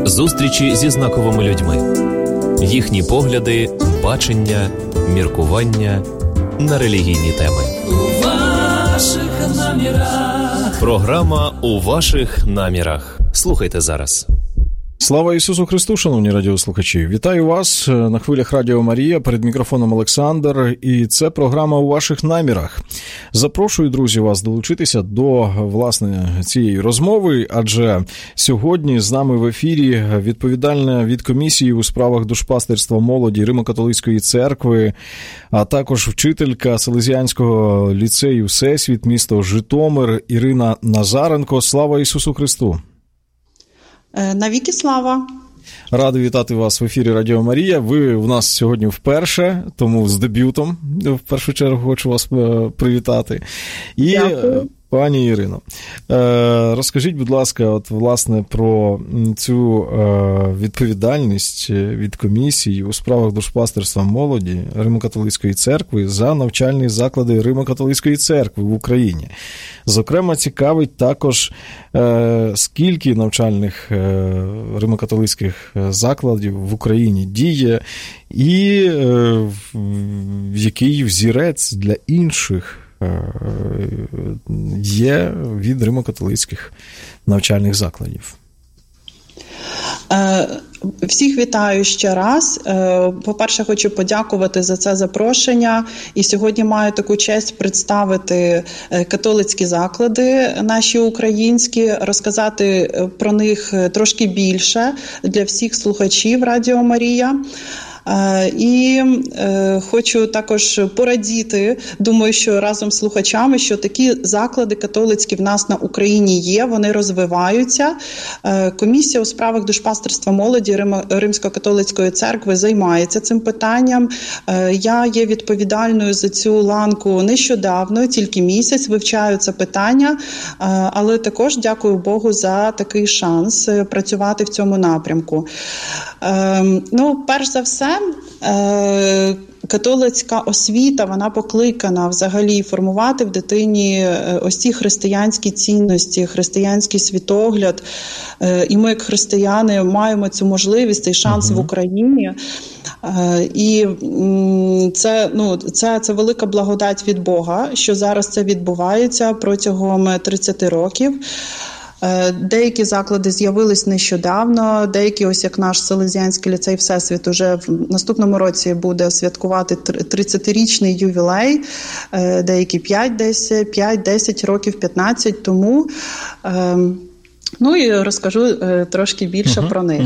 Зустрічі зі знаковими людьми. Їхні погляди, бачення, міркування на релігійні теми. У ваших намірах. Програма «У ваших намірах». Слухайте зараз. Слава Ісусу Христу, шановні радіослухачі! Вітаю вас на хвилях Радіо Марія, перед мікрофоном Олександр, і це програма «У ваших намірах». Запрошую, друзі, вас долучитися до, власне, цієї розмови, адже сьогодні з нами в ефірі відповідальна від комісії у справах душпастерства молоді Римо-католицької церкви, а також вчителька Селезіанського ліцею «Всесвіт», місто Житомир, Ірина Назаренко. Слава Ісусу Христу! Навіки слава! Радий вітати вас в ефірі Радіо Марія. Ви у нас сьогодні вперше, тому з дебютом, в першу чергу, хочу вас привітати. І, дякую. Пані Ірино, розкажіть, будь ласка, от, власне, про цю відповідальність від комісії у справах душпастерства молоді Римо-католицької церкви за навчальні заклади Римо-католицької церкви в Україні. Зокрема, цікавить також, скільки навчальних римо-католицьких закладів в Україні діє і який взірець для інших є від римо-католицьких навчальних закладів. Всіх вітаю ще раз. По-перше, хочу подякувати за це запрошення. І сьогодні маю таку честь представити католицькі заклади наші українські, розказати про них трошки більше для всіх слухачів Радіо Марія. І хочу також порадіти, думаю, що разом з слухачами, що такі заклади католицькі в нас на Україні є, вони розвиваються. Комісія у справах душпастерства молоді Римсько-католицької церкви займається цим питанням. Я є відповідальною за цю ланку нещодавно, тільки місяць, вивчаю це питання, але також дякую Богу за такий шанс працювати в цьому напрямку. Перш за все, католицька освіта, вона покликана взагалі формувати в дитині ось ці християнські цінності, християнський світогляд. І ми, як християни, маємо цю можливість, цей шанс в Україні. І це велика благодать від Бога, що зараз це відбувається протягом 30 років. Деякі заклади з'явились нещодавно, деякі, ось як наш Селезіанський ліцей «Всесвіт», уже в наступному році буде святкувати 30-річний ювілей, деякі 5-10 років, 15 тому. І розкажу трошки більше про них.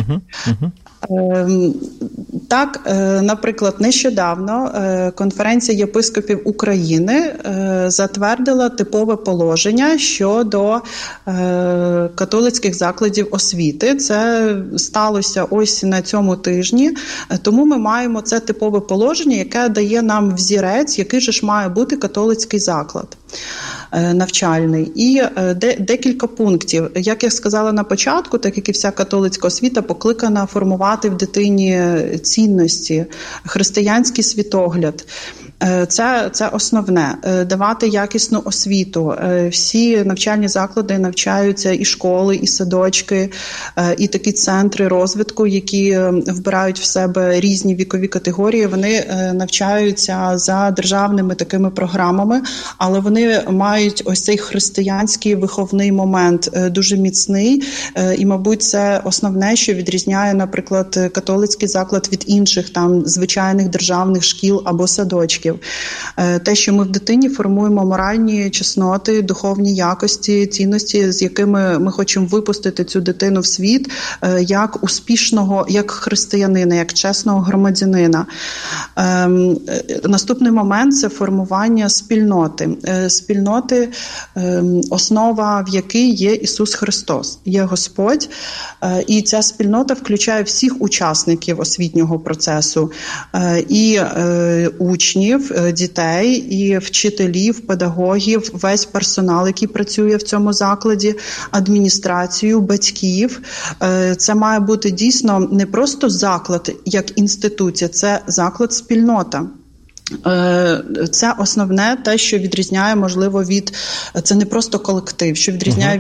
Так, наприклад, нещодавно Конференція єпископів України затвердила типове положення щодо католицьких закладів освіти. Це сталося ось на цьому тижні, тому ми маємо це типове положення, яке дає нам взірець, який же ж має бути католицький заклад навчальний. І декілька пунктів. Як я сказала на початку, так як і вся католицька освіта покликана формувати в дитині цінності, християнський світогляд. Це основне. Давати якісну освіту. Всі навчальні заклади навчаються, і школи, і садочки, і такі центри розвитку, які вбирають в себе різні вікові категорії. Вони навчаються за державними такими програмами, але вони мають ось цей християнський виховний момент дуже міцний. І, мабуть, це основне, що відрізняє, наприклад, католицький заклад від інших там звичайних державних шкіл або садочків. Те, що ми в дитині формуємо моральні чесноти, духовні якості, цінності, з якими ми хочемо випустити цю дитину в світ як успішного, як християнина, як чесного громадянина. Наступний момент – це формування спільноти. Спільноти, основа в якій є Ісус Христос, є Господь. І ця спільнота включає всіх учасників освітнього процесу, і учнів, дітей, і вчителів, педагогів, весь персонал, який працює в цьому закладі, адміністрацію, батьків. Це має бути дійсно не просто заклад як інституція, це заклад-спільнота. Це основне те, що відрізняє, можливо, це не просто колектив, що відрізняє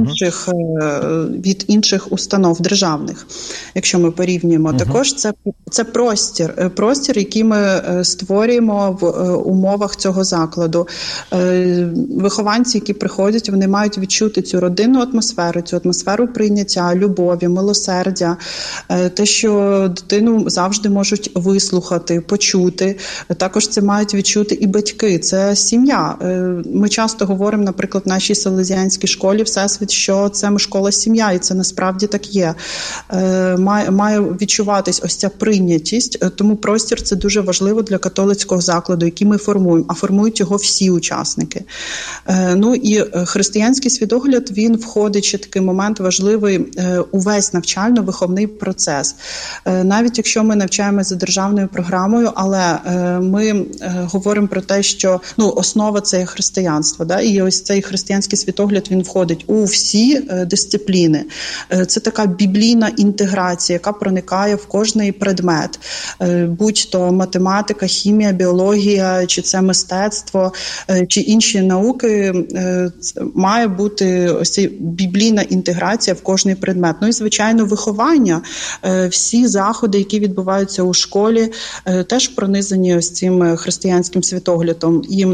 від інших установ державних, якщо ми порівнюємо. Також це простір, який ми створюємо в умовах цього закладу. Вихованці, які приходять, вони мають відчути цю родинну атмосферу, цю атмосферу прийняття, любові, милосердя, те, що дитину завжди можуть вислухати, почути. Також це мають відчути і батьки, це сім'я. Ми часто говоримо, наприклад, в нашій селезіанській школі Всесвіт, що це школа-сім'я, і це насправді так є. Має відчуватись ось ця прийнятість, тому простір – це дуже важливо для католицького закладу, який ми формуємо, а формують його всі учасники. Ну і християнський світогляд, він входить, ще такий момент важливий, увесь навчально-виховний процес. Навіть якщо ми навчаємося за державною програмою, але ми говоримо про те, що основа – це є християнство. Да? І ось цей християнський світогляд, він входить у всі дисципліни. Це така біблійна інтеграція, яка проникає в кожний предмет. Будь-то математика, хімія, біологія, чи це мистецтво, чи інші науки, має бути ось ця біблійна інтеграція в кожний предмет. Ну і, звичайно, виховання. Всі заходи, які відбуваються у школі, теж пронизані ось цим християнським світоглядом. І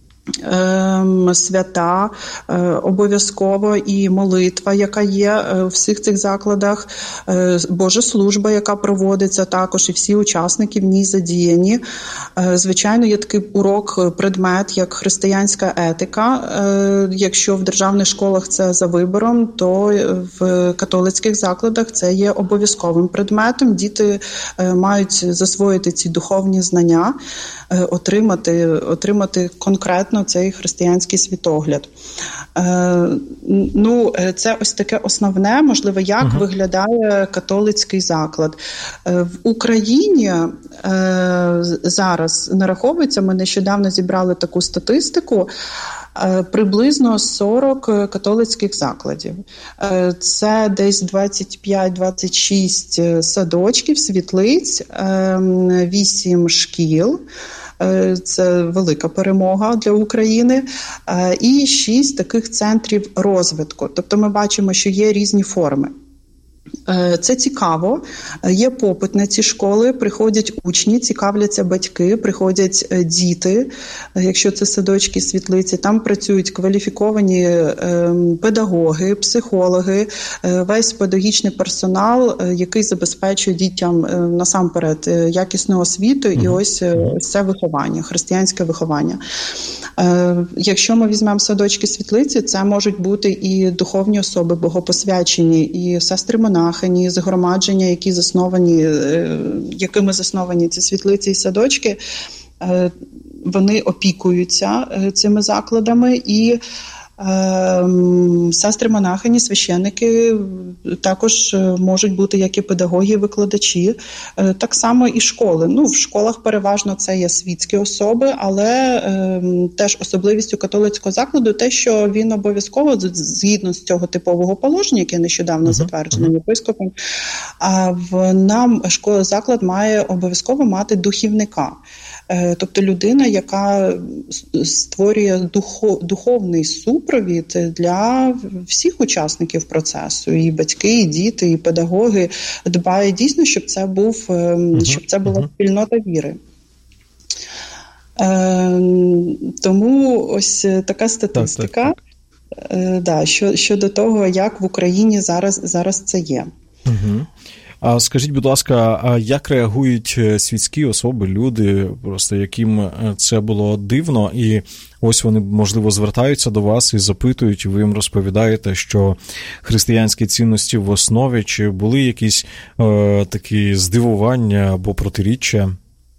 свята обов'язково, і молитва, яка є у всіх цих закладах, Божа служба, яка проводиться також, і всі учасники в ній задіяні. Звичайно, є такий урок, предмет, як християнська етика. Якщо в державних школах це за вибором, то в католицьких закладах це є обов'язковим предметом. Діти мають засвоїти ці духовні знання, отримати конкретно цей християнський світогляд. Це ось таке основне, можливо, як виглядає католицький заклад. В Україні зараз нараховується, ми нещодавно зібрали таку статистику, приблизно 40 католицьких закладів. Це десь 25-26 садочків, світлиць, 8 шкіл. Це велика перемога для України. І 6 таких центрів розвитку. Тобто ми бачимо, що є різні форми. Це цікаво, є попит на ці школи, приходять учні, цікавляться батьки, приходять діти, якщо це садочки, світлиці, там працюють кваліфіковані педагоги, психологи, весь педагогічний персонал, який забезпечує дітям насамперед якісну освіту і ось це виховання, християнське виховання. Якщо ми візьмемо садочки, світлиці, це можуть бути і духовні особи, богопосвячені, і сестри-монахині, згромадження, якими засновані ці світлиці і садочки, вони опікуються цими закладами, і сестри-монахині, священники також можуть бути як і педагоги, і викладачі. Так само і школи. В школах переважно це є світські особи, але теж особливістю католицького закладу те, що він обов'язково, згідно з цього типового положення, яке нещодавно затверджено єпископом, заклад має обов'язково мати духівника. Тобто людина, яка створює духовний супровід для всіх учасників процесу, і батьки, і діти, і педагоги, дбає дійсно, щоб це була спільнота віри. Тому ось така статистика, так. Щодо того, як в Україні зараз це є. А скажіть, будь ласка, а як реагують світські особи, люди, просто яким це було дивно, і ось вони, можливо, звертаються до вас і запитують, і ви їм розповідаєте, що християнські цінності в основі, чи були якісь такі здивування або протиріччя?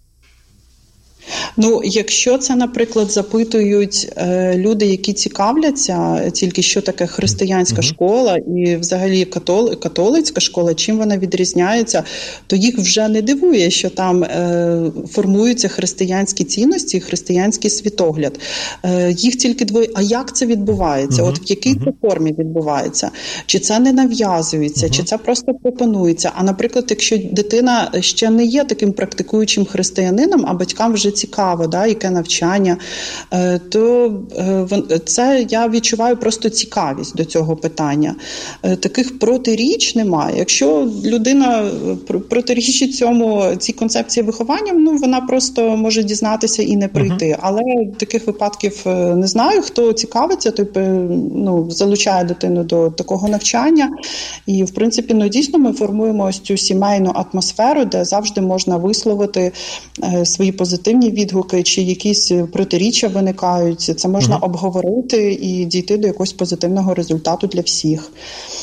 Якщо це, наприклад, запитують люди, які цікавляться тільки, що таке християнська школа і взагалі католицька школа, чим вона відрізняється, то їх вже не дивує, що там формуються християнські цінності, християнський світогляд. Їх тільки дивує, а як це відбувається? От в якій це формі відбувається? Чи це не нав'язується, чи це просто пропонується? А, наприклад, якщо дитина ще не є таким практикуючим християнином, а батькам вже цікаво, да, яке навчання, то це я відчуваю просто цікавість до цього питання. Таких протиріч немає. Якщо людина протирічить цій концепції виховання, ну, вона просто може дізнатися і не прийти. Але таких випадків не знаю. Хто цікавиться, той залучає дитину до такого навчання. І, в принципі, дійсно ми формуємо ось цю сімейну атмосферу, де завжди можна висловити свої позитивні відгуки, чи якісь протиріччя виникають. Це можна обговорити і дійти до якогось позитивного результату для всіх.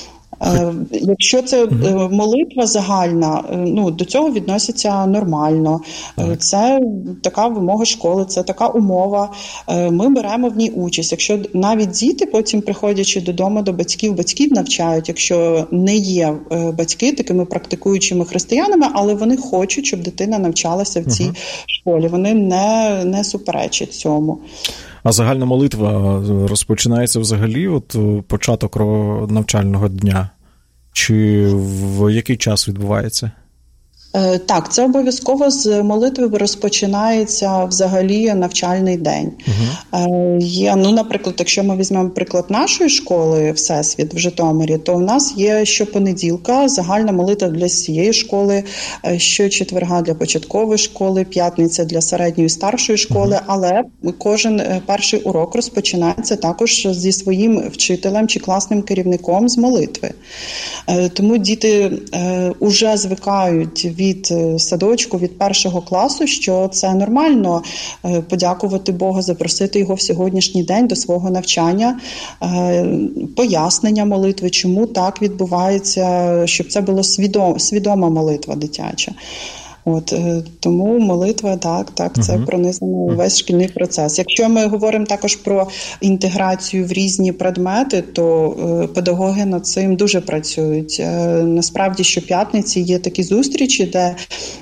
Якщо це молитва загальна, до цього відносяться нормально. Це така вимога школи, це така умова. Ми беремо в ній участь. Якщо навіть діти потім, приходячи додому до батьків навчають, якщо не є батьки такими практикуючими християнами, але вони хочуть, щоб дитина навчалася в цій школі. Вони не суперечать цьому. А загальна молитва розпочинається взагалі от початок навчального дня? Чи в який час відбувається? Так, це обов'язково з молитви розпочинається взагалі навчальний день. Є, наприклад, якщо ми візьмемо приклад нашої школи Всесвіт в Житомирі, то в нас є щопонеділка загальна молитва для всієї школи, щочетверга для початкової школи, п'ятниця для середньої і старшої школи, але кожен перший урок розпочинається також зі своїм вчителем чи класним керівником з молитви. Тому діти вже звикають від садочку, від першого класу, що це нормально подякувати Бога, запросити його в сьогоднішній день до свого навчання, пояснення молитви, чому так відбувається, щоб це була свідома молитва дитяча. Тому молитва, так, це пронизано весь шкільний процес. Якщо ми говоримо також про інтеграцію в різні предмети, то педагоги над цим дуже працюють. Насправді, щоп'ятниці є такі зустрічі, де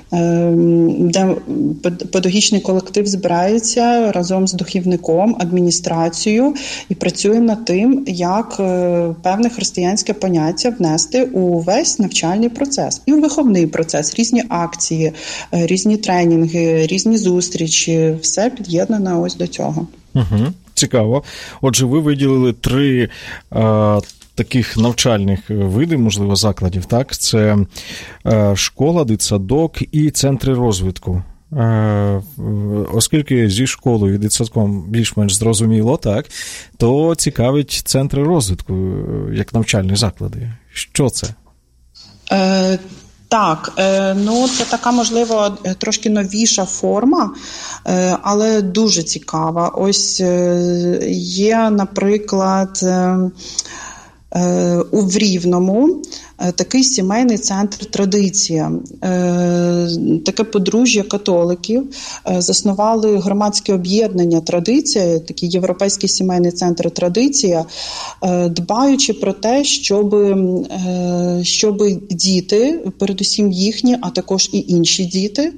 педагогічний колектив збирається разом з духовником, адміністрацією і працює над тим, як певне християнське поняття внести у весь навчальний процес. І у виховний процес, різні акції, різні тренінги, різні зустрічі, все під'єднано ось до цього. Цікаво. Отже, ви виділили 3 таких навчальних видів, можливо, закладів, так? Це школа, дитсадок і центри розвитку. Оскільки зі школою і дитсадком більш-менш зрозуміло, так, то цікавить центри розвитку як навчальні заклади. Що це? Так, це така, можливо, трошки новіша форма, але дуже цікава. Ось є, наприклад, у Рівному такий сімейний центр «Традиція». Таке подружжя католиків заснували громадське об'єднання «Традиція», такий європейський сімейний центр «Традиція», дбаючи про те, щоб діти, передусім їхні, а також і інші діти,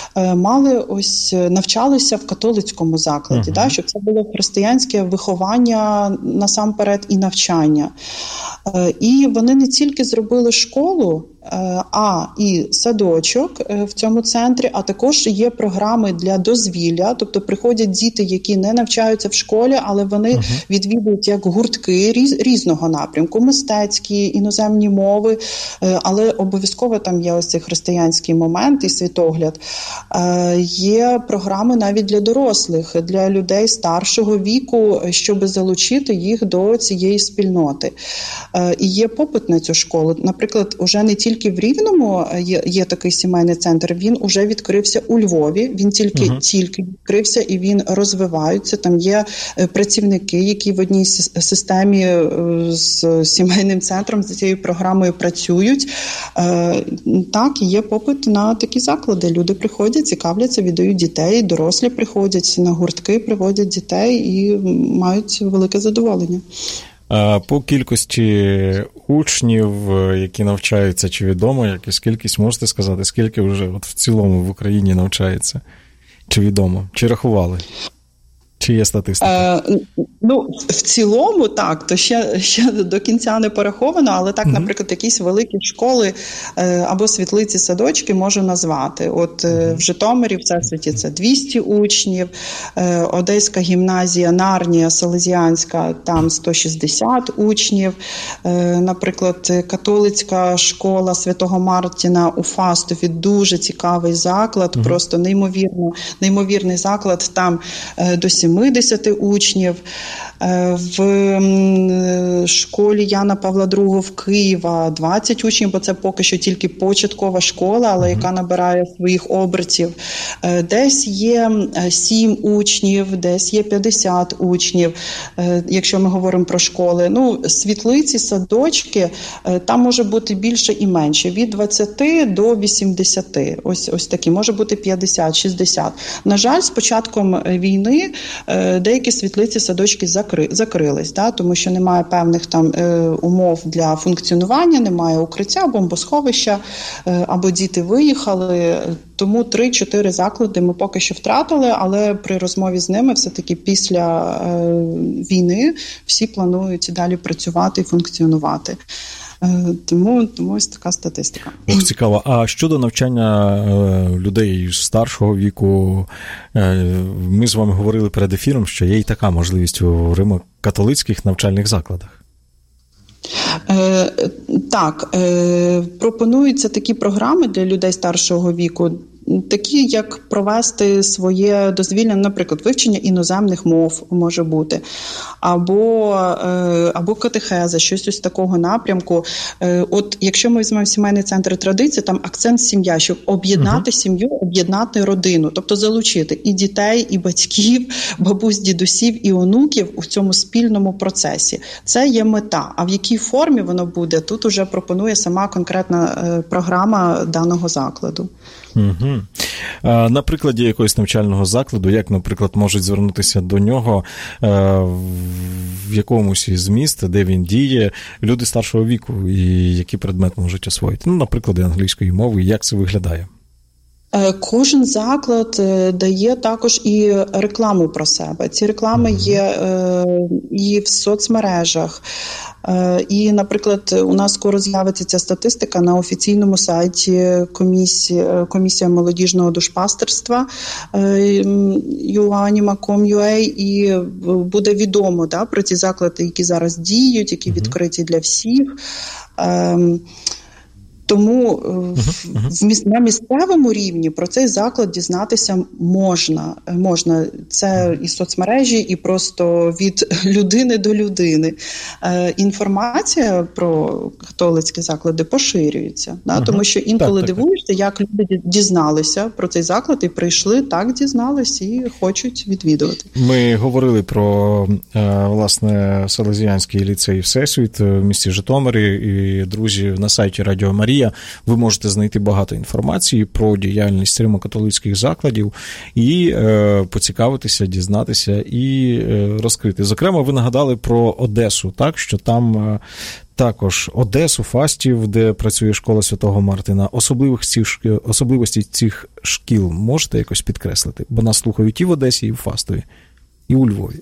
навчалися в католицькому закладі, щоб це було християнське виховання насамперед і навчання. І вони не тільки зробили школу, а і садочок в цьому центрі, а також є програми для дозвілля, тобто приходять діти, які не навчаються в школі, але вони відвідують як гуртки різного напрямку, мистецькі, іноземні мови, але обов'язково там є ось цей християнський момент і світогляд. Є програми навіть для дорослих, для людей старшого віку, щоб залучити їх до цієї спільноти. І є попит на цю школу. Наприклад, уже не тільки в Рівному є такий сімейний центр, він уже відкрився у Львові, він тільки відкрився і він розвивається. Там є працівники, які в одній системі з сімейним центром, з цією програмою працюють. Так, є попит на такі заклади. Люди приходять, цікавляться, віддають дітей, дорослі приходять на гуртки, приводять дітей і мають велике задоволення. По кількості учнів, які навчаються, чи відомо, якась кількість, можете сказати, скільки вже в цілому в Україні навчається? Чи відомо? Чи рахували? Чи є статистика? В цілому так, то ще до кінця не пораховано, але так, наприклад, якісь великі школи або світлиці, садочки можу назвати. От в Житомирі, в Всесвіті це 200 учнів, Одеська гімназія Нарнія Селезіанська, там 160 учнів, наприклад, католицька школа Святого Мартіна у Фастові, дуже цікавий заклад, просто неймовірний заклад, там до 70 учнів. В школі Яна Павла II в Києва 20 учнів, бо це поки що тільки початкова школа, але яка набирає своїх обертів. Десь є 7 учнів, десь є 50 учнів, якщо ми говоримо про школи. Світлиці, садочки, там може бути більше і менше, від 20 до 80. Ось такі, може бути 50, 60. На жаль, з початком війни деякі світлиці, садочки закрились, тому що немає певних там умов для функціонування, немає укриття, бомбосховища, або діти виїхали. Тому 3-4 заклади ми поки що втратили, але при розмові з ними все-таки після війни всі планують далі працювати і функціонувати. Тому ось така статистика. Цікаво. А щодо навчання людей старшого віку, ми з вами говорили перед ефіром, що є і така можливість у римо-католицьких навчальних закладах. Так, пропонуються такі програми для людей старшого віку, такі, як провести своє дозвілля, наприклад, вивчення іноземних мов може бути, або катехеза, щось ось такого напрямку. От якщо ми візьмемо сімейний центр традиції, там акцент сім'я, щоб об'єднати сім'ю, об'єднати родину, тобто залучити і дітей, і батьків, бабусь, дідусів, і онуків у цьому спільному процесі. Це є мета. А в якій формі воно буде, тут уже пропонує сама конкретна програма даного закладу. Угу. На прикладі якогось навчального закладу, як, наприклад, можуть звернутися до нього в якомусь із міст, де він діє, люди старшого віку, і який предмет можуть освоїти? Наприклад, англійської мови, як це виглядає? Кожен заклад дає також і рекламу про себе. Ці реклами є і в соцмережах. І, наприклад, у нас скоро з'явиться ця статистика на офіційному сайті Комісія молодіжного душпастерства uanima.com.ua, і буде відомо про ці заклади, які зараз діють, які відкриті для всіх. Тому на місцевому рівні про цей заклад дізнатися можна. Це і соцмережі, і просто від людини до людини. Інформація про католицькі заклади поширюється. Тому що інколи дивуєшся, як люди дізналися про цей заклад і прийшли, так дізнались і хочуть відвідувати. Ми говорили про, власне, Селезіанський ліцей Всесвіт в місті Житомирі, і, друзі, на сайті Радіо Марія ви можете знайти багато інформації про діяльність римо-католицьких закладів і поцікавитися, дізнатися і розкрити. Зокрема, ви нагадали про Одесу, так, що там також Одесу, Фастів, де працює школа Святого Мартина. Особливості цих шкіл можете якось підкреслити? Бо нас слухають і в Одесі, і в Фастові, і у Львові.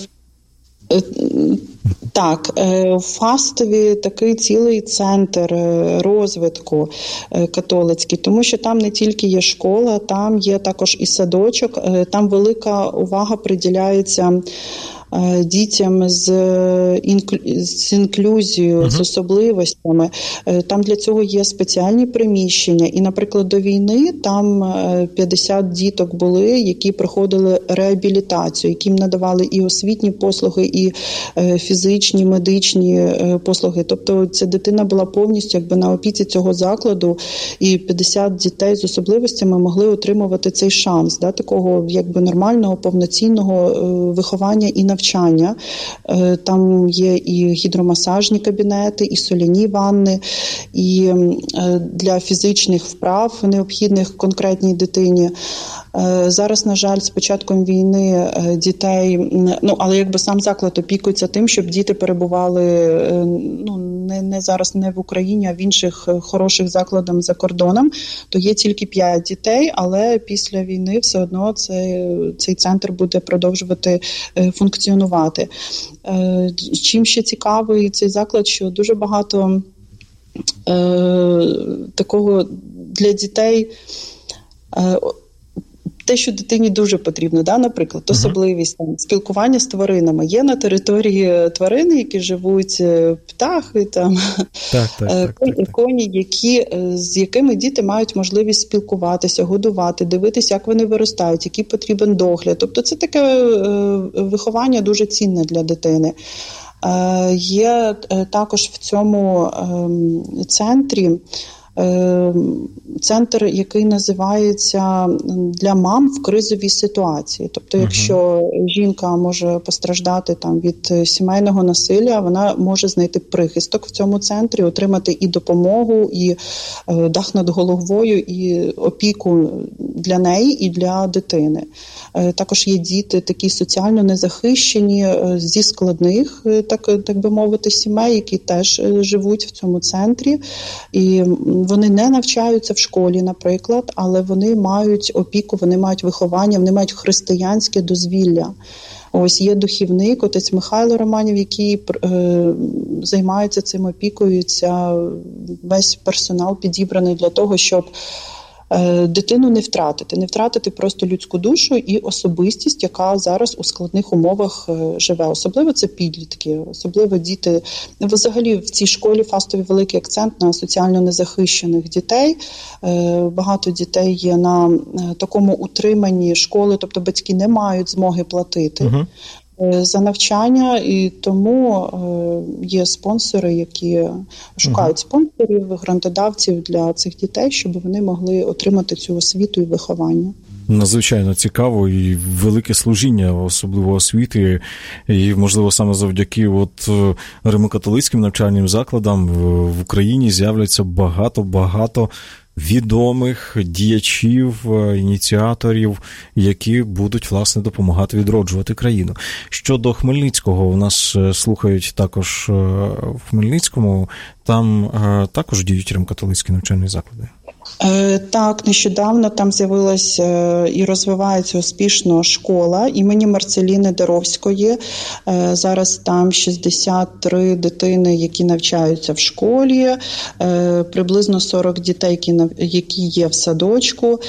Так, в Фастові такий цілий центр розвитку католицький, тому що там не тільки є школа, там є також і садочок, там велика увага приділяється дітям з інклюзією, з особливостями. Там для цього є спеціальні приміщення. І, наприклад, до війни там 50 діток були, які проходили реабілітацію, яким надавали і освітні послуги, і фізичні, медичні послуги. Тобто ця дитина була повністю на опіці цього закладу, і 50 дітей з особливостями могли отримувати цей шанс, такого нормального, повноцінного виховання і навчання. Там є і гідромасажні кабінети, і соляні ванни, і для фізичних вправ, необхідних конкретній дитині. Зараз, на жаль, з початком війни дітей, але якби сам заклад опікується тим, щоб діти перебували не зараз не в Україні, а в інших хороших закладах за кордоном, то є тільки 5 дітей, але після війни все одно цей центр буде продовжувати функціонувати. Чим ще цікавий цей заклад, що дуже багато такого для дітей, те, що дитині дуже потрібно, наприклад, особливість спілкування з тваринами. Є на території тварини, які живуть, птахи, коні, з якими діти мають можливість спілкуватися, годувати, дивитися, як вони виростають, який потрібен догляд. Тобто це таке виховання дуже цінне для дитини. Є також в цьому центрі центр, який називається «Для мам в кризовій ситуації». Тобто, якщо жінка може постраждати від сімейного насилля, вона може знайти прихисток в цьому центрі, отримати і допомогу, і дах над головою, і опіку для неї, і для дитини. Також є діти такі соціально незахищені, зі складних, так би мовити, сімей, які теж живуть в цьому центрі. І вони не навчаються в школі, наприклад, але вони мають опіку, вони мають виховання, вони мають християнське дозвілля. Ось є духівник, отець Михайло Романів, який займається цим, опікується, весь персонал підібраний для того, щоб дитину не втратити просто людську душу і особистість, яка зараз у складних умовах живе. Особливо це підлітки, особливо діти. Взагалі в цій школі фастовий великий акцент на соціально незахищених дітей. Багато дітей є на такому утриманні школи, тобто батьки не мають змоги платити за навчання, і тому є спонсори, які шукають спонсорів, грантодавців для цих дітей, щоб вони могли отримати цю освіту і виховання. Надзвичайно цікаво і велике служіння, особливо освіти, і, можливо, саме завдяки римо-католицьким навчальним закладам в Україні з'являться багато відомих діячів, ініціаторів, які будуть, власне, допомагати відроджувати країну. Щодо Хмельницького, у нас слухають також в Хмельницькому, там також діють римо-католицькі навчальні заклади. Так, нещодавно там з'явилася і розвивається успішно школа імені Марцеліни Даровської. Зараз там 63 дитини, які навчаються в школі, приблизно 40 дітей, які є в садочку.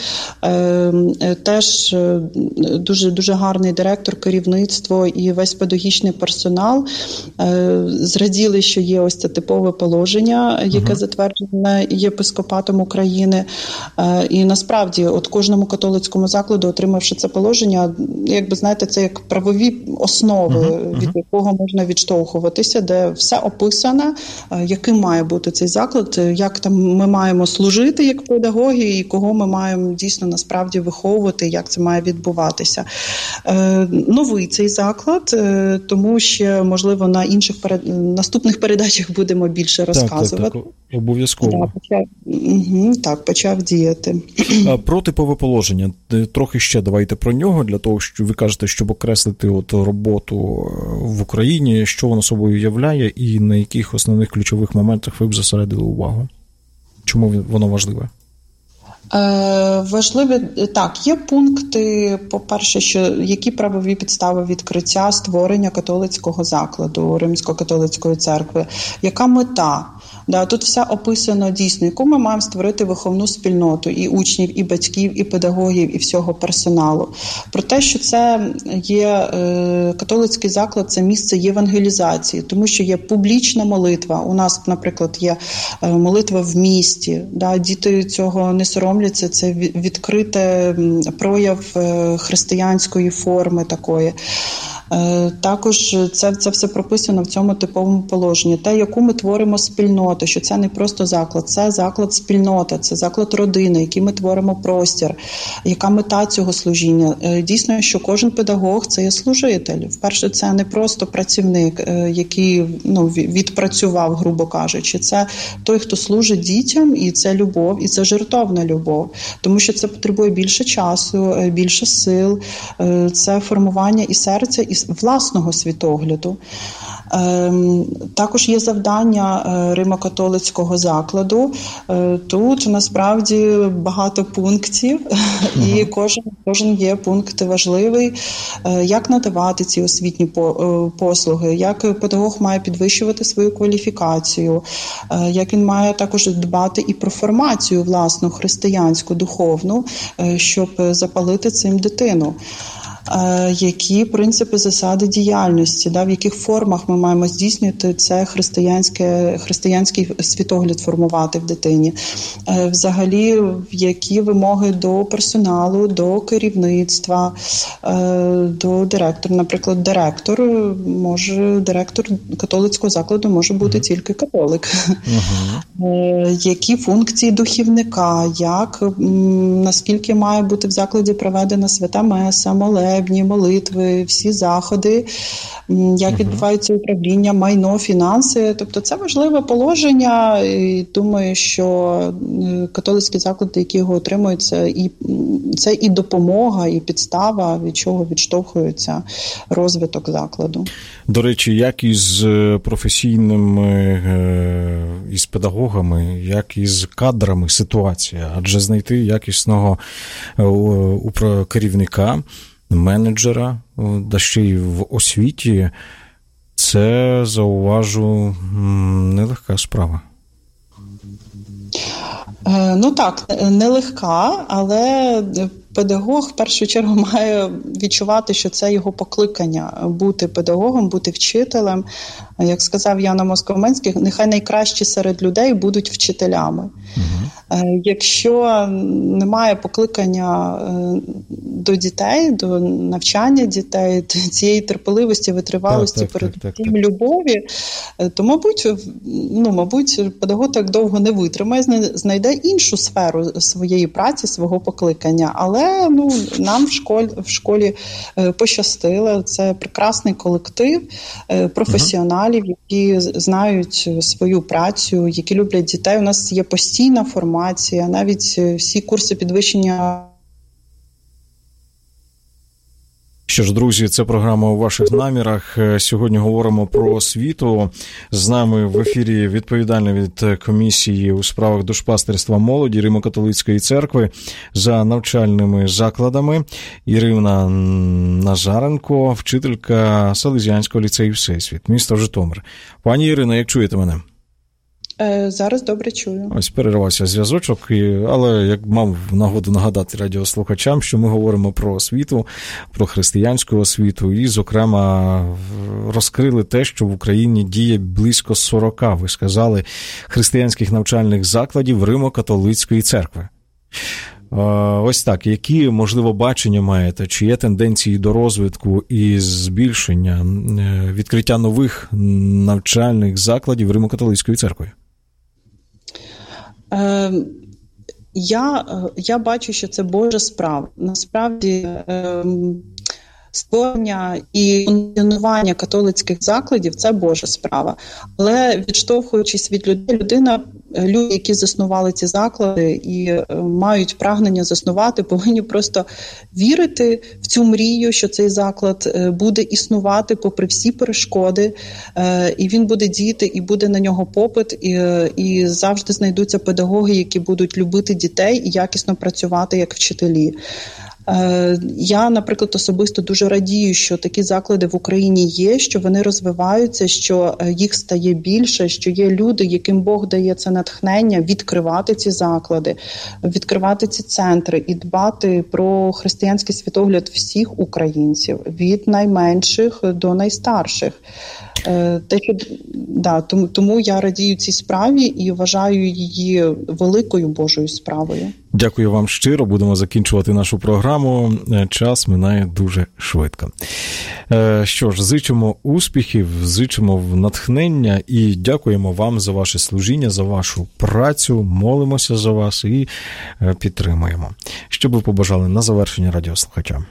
Теж дуже гарний директор, керівництво і весь педагогічний персонал зраділи, що є ось це типове положення, яке затверджене єпископатом України. І насправді, кожному католицькому закладу, отримавши це положення, знаєте, це як правові основи, від якого можна відштовхуватися, де все описано, яким має бути цей заклад, як там ми маємо служити як педагоги, і кого ми маємо дійсно насправді виховувати, як це має відбуватися. Новий цей заклад, тому що, можливо, на наступних передачах будемо більше розказувати. Так, обов'язково. Так, почав діяти. Про типове положення. Трохи ще давайте про нього, для того, що ви кажете, щоб окреслити роботу в Україні, що воно собою являє і на яких основних ключових моментах ви б зосередили увагу? Чому воно важливе? Важливі, так, є пункти, по-перше, що які правові підстави відкриття створення католицького закладу, Римсько-католицької церкви, яка мета? Тут все описано дійсно, яку ми маємо створити виховну спільноту і учнів, і батьків, і педагогів, і всього персоналу. Про те, що це є католицький заклад, це місце євангелізації, тому що є публічна молитва. У нас, наприклад, є молитва в місті. Діти цього не соромляться, це відкрите прояв християнської форми такої. Також це все прописано в цьому типовому положенні. Те, яку ми творимо спільноту, що це не просто заклад, це заклад спільнота, це заклад родини, який ми творимо простір, яка мета цього служіння. Дійсно, що кожен педагог – це є служитель. Вперше, це не просто працівник, який відпрацював, грубо кажучи. Це той, хто служить дітям, і це любов, і це жертовна любов. Тому що це потребує більше часу, більше сил, це формування і серця, і власного світогляду. Також є завдання Римо-католицького закладу. Тут насправді багато пунктів, і кожен є пункт важливий. Як надавати ці освітні послуги, як педагог має підвищувати свою кваліфікацію, як він має також дбати і про формацію власну християнську, духовну, щоб запалити цим дитину. Які принципи, засади діяльності, в яких формах ми маємо здійснювати це християнський світогляд формувати в дитині. Взагалі, які вимоги до персоналу, до керівництва, до директора. Наприклад, директор католицького закладу може бути тільки католик. Які функції духівника, наскільки має бути в закладі проведена свята меса, молебні, молитви, всі заходи, як відбувається управління, майно, фінанси. Тобто це важливе положення, і думаю, що католицькі заклади, які його отримують, це і допомога, і підстава, від чого відштовхується розвиток закладу. До речі, як із професійними, із педагогами, як із кадрами ситуація? Адже знайти якісного керівника, менеджера, да ще й в освіті, це, зауважу, нелегка справа. Так, нелегка, але педагог в першу чергу має відчувати, що це його покликання – бути педагогом, бути вчителем. Як сказав Яна Московменський, нехай найкращі серед людей будуть вчителями. Якщо немає покликання до дітей, до навчання дітей, цієї терпеливості, витривалості, передусім любові, то, мабуть, педагог так довго не витримає, знайде іншу сферу своєї праці, свого покликання. Але нам в школі пощастило. Це прекрасний колектив професіоналів, які знають свою працю, які люблять дітей. У нас є постійна формація, навіть всі курси підвищення. Що ж, друзі, це програма «У ваших намірах». Сьогодні говоримо про освіту. З нами в ефірі відповідальна від комісії у справах душпастерства молоді Римо-католицької церкви за навчальними закладами Ірина Назаренко, вчителька Селезіанського ліцею «Всесвіт», місто Житомир. Пані Ірино, як чуєте мене? Зараз добре чую. Ось перервався зв'язочок, але як мав нагоду нагадати радіослухачам, що ми говоримо про освіту, про християнську освіту і, зокрема, розкрили те, що в Україні діє близько 40, ви сказали, християнських навчальних закладів Римо-католицької церкви. Ось так, які, можливо, бачення маєте, чи є тенденції до розвитку і збільшення, відкриття нових навчальних закладів Римо-католицької церкви? Я бачу, що це Божа справа. Насправді, створення і функціонування католицьких закладів – це Божа справа. Але відштовхуючись від людей, люди, які заснували ці заклади і мають прагнення заснувати, повинні просто вірити в цю мрію, що цей заклад буде існувати попри всі перешкоди, і він буде діяти, і буде на нього попит, і завжди знайдуться педагоги, які будуть любити дітей і якісно працювати як вчителі. Я, наприклад, особисто дуже радію, що такі заклади в Україні є, що вони розвиваються, що їх стає більше, що є люди, яким Бог дає це натхнення відкривати ці заклади, відкривати ці центри і дбати про християнський світогляд всіх українців, від найменших до найстарших. Тому я радію цій справі і вважаю її великою Божою справою. Дякую вам щиро, будемо закінчувати нашу програму. Час минає дуже швидко. Що ж, зичимо успіхів, зичимо натхнення і дякуємо вам за ваше служіння, за вашу працю, молимося за вас і підтримуємо. Що б ви побажали на завершення радіослухачам?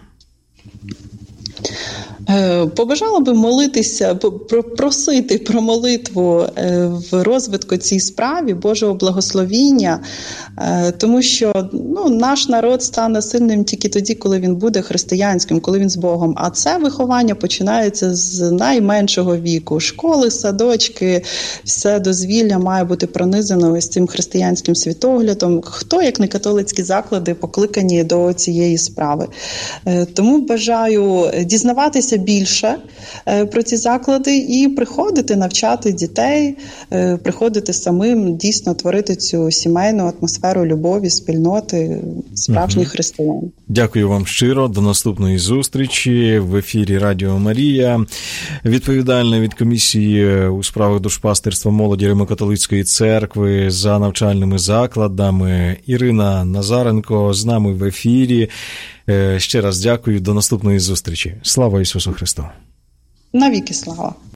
Побажала би молитися, просити про молитву в розвитку цій справі, Божого благословіння, тому що наш народ стане сильним тільки тоді, коли він буде християнським, коли він з Богом. А це виховання починається з найменшого віку. Школи, садочки, все дозвілля має бути пронизано ось цим християнським світоглядом. Хто, як не католицькі заклади, покликані до цієї справи. Тому бажаю дізнаватися більше про ці заклади і приходити, навчати дітей, приходити самим, дійсно творити цю сімейну атмосферу любові, спільноти справжніх християн. Дякую вам щиро, до наступної зустрічі в ефірі Радіо Марія. Відповідальна від комісії у справах душпастерства молоді Римо-католицької церкви за навчальними закладами Ірина Назаренко з нами в ефірі. Ще раз дякую, до наступної зустрічі. Слава Ісусу Христу! Навіки слава!